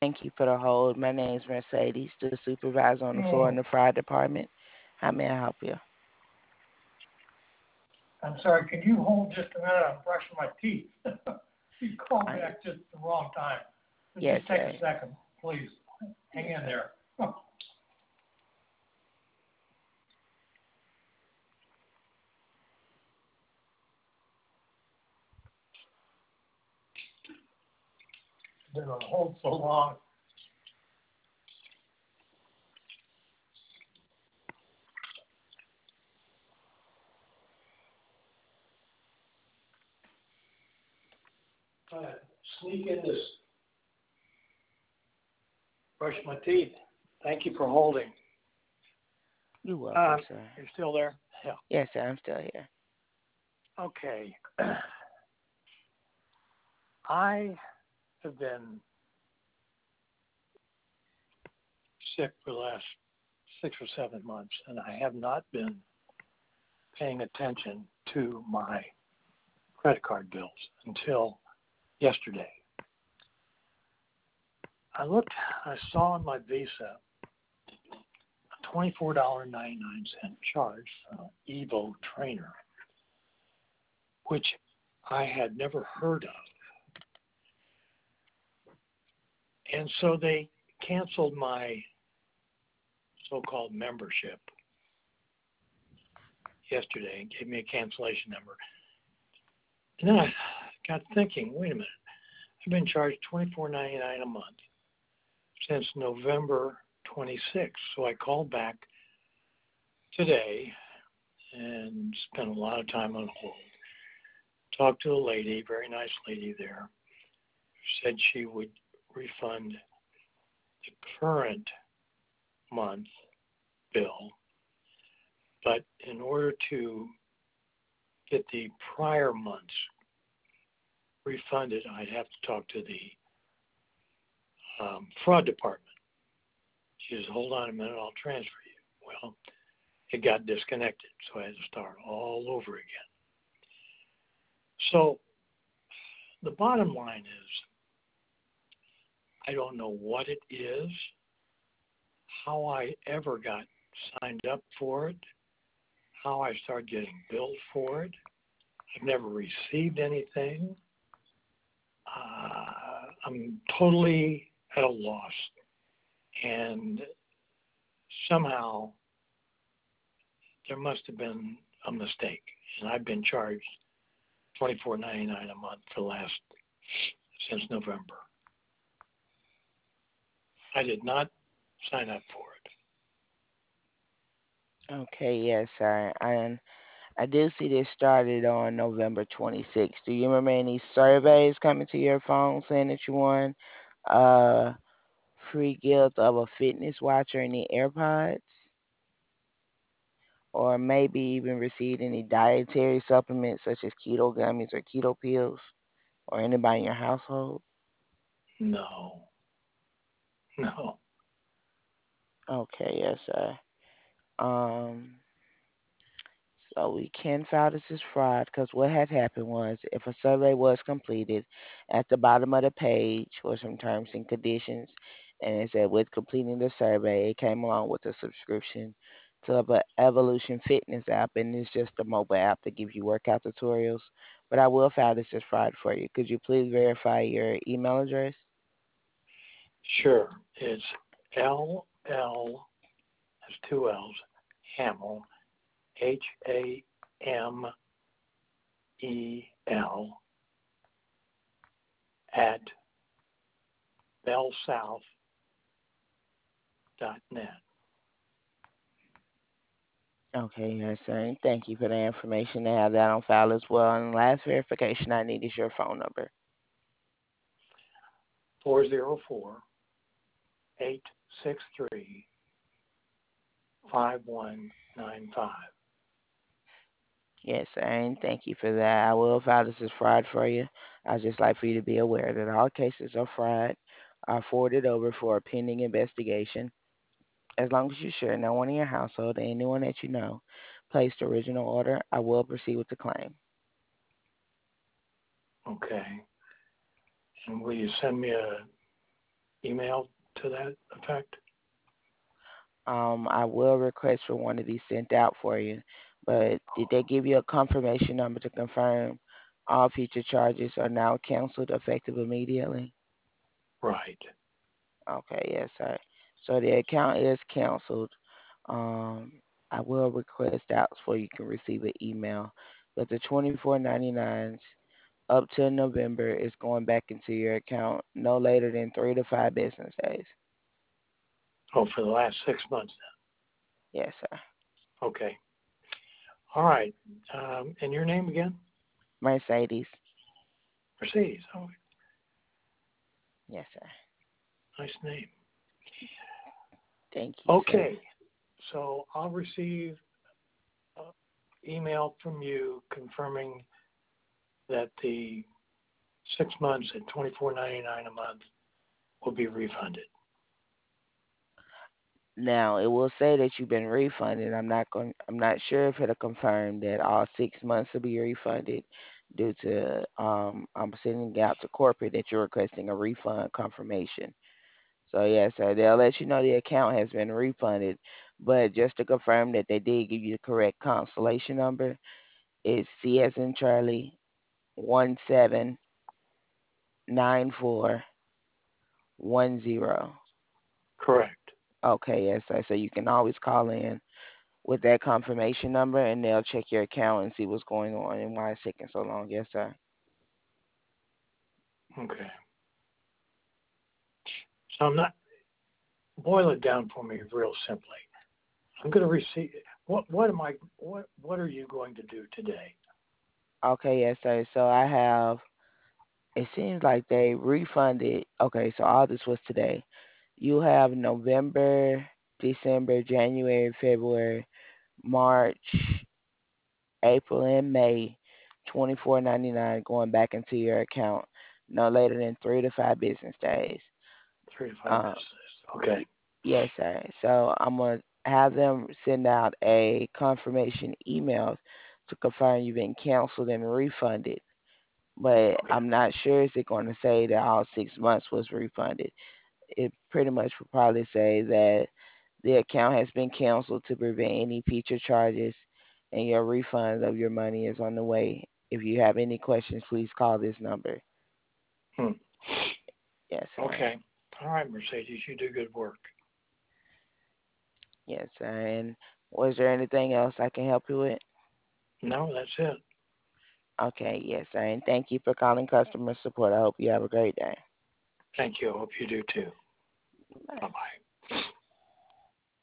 Thank you for the hold. My name is Mercedes, the supervisor on the floor in Oh, the fire department. How may I help you? I'm sorry. Can you hold just a minute? I'm brushing my teeth. You called I, back just at the wrong time. So yes, just take a sir. second, please. Hang Yes, in sir. there. Been on hold so long. Go ahead. Sneak in this. Brush my teeth. Thank you for holding. You're welcome, sir. You're still there? Yeah. Yes, sir. I'm still here. Okay. I have been sick for the last 6 or 7 months, and I have not been paying attention to my credit card bills until yesterday. I saw on my Visa a $24.99 charge for an Evo trainer, which I had never heard of. And so they canceled my so-called membership yesterday and gave me a cancellation number. And then I got thinking, wait a minute, I've been charged $24.99 a month since November 26th. So I called back today and spent a lot of time on hold. Talked to a lady, very nice lady there, who said she would refund the current month bill, but in order to get the prior months refunded, I'd have to talk to the fraud department. She says, hold on a minute, I'll transfer you. Well, it got disconnected, so I had to start all over again. So the bottom line is, I don't know what it is, how I ever got signed up for it, how I started getting billed for it. I've never received anything. I'm totally at a loss. And somehow there must have been a mistake. And I've been charged $24.99 a month for the last since November. I did not sign up for Okay, yes, sir. And I do see this started on November 26th. Do you remember any surveys coming to your phone saying that you won a free gift of a fitness watch or any AirPods? Or maybe even received any dietary supplements such as keto gummies or keto pills? Or anybody in your household? it. No, no. Okay, yes, sir. Um, So we can file this as fraud because what had happened was if a survey was completed, at the bottom of the page were some terms and conditions, and it said with completing the survey, it came along with a subscription to a Evolution Fitness app, and it's just a mobile app that gives you workout tutorials. But I will file this as fraud for you. Could you please verify your email address? Sure. It's LL, that's two L's, Hamill, HAMEL, at bellsouth.net. Okay, yes, sir. And thank you for the information. I have that on file as well. And last verification I need is your phone number. 404 863 5195. Yes, sir, and thank you for that. I will file this as fraud for you. I'd just like for you to be aware that all cases of fraud are forwarded over for a pending investigation. As long as you're sure no one in your household or anyone that you know placed the original order, I will proceed with the claim. Okay. And will you send me a email to that effect? I will request for one to be sent out for you. But did they give you a confirmation number to confirm all future charges are now canceled effective immediately? Right. Okay, yes, sir. So the account is canceled. Um, I will request out for you can receive an email. But the 24.99s up to November is going back into your account no later than 3 to 5 business days. Oh, for the last 6 months Yes, sir. then. Okay. All right. And your name again? Mercedes. Mercedes. Oh, Yes, sir. nice name. Thank you, sir. Okay. So I'll receive an email from you confirming that the 6 months at $24.99 a month will be refunded. Now it will say that you've been refunded. I'm not sure if it'll confirm that all 6 months will be refunded due to I'm sending out to corporate that you're requesting a refund confirmation. So yes, sir, they'll let you know the account has been refunded. But just to confirm that they did give you the correct constellation number, it's C as in Charlie 179410. Correct. Okay, yes, sir. So you can always call in with that confirmation number, and they'll check your account and see what's going on and why it's taking so long. Yes, sir. Okay. So I'm not boil it down for me real simply. I'm going to receive what are you going to do today? Okay, yes, sir. So I have. It seems like they refunded. Okay, so all this was today. You have November, December, January, February, March, April, and May, 24.99 going back into your account no later than 3 to 5 business days. 3 to 5 business. Uh, Okay. Y- Yes, sir. So I'm gonna have them send out a confirmation email to confirm you've been canceled and refunded. But Okay. I'm not sure is it going to say that all 6 months was refunded. It pretty much will probably say that the account has been canceled to prevent any future charges, and your refund of your money is on the way. If you have any questions, please call this number. Hmm. Yes, sir. Okay. All right, Mercedes, you do good work. Yes, sir. And was there anything else I can help you with? No, that's it. Okay, yes, sir. And thank you for calling customer support. I hope you have a great day. Thank you. I hope you do too. Bye. Bye bye.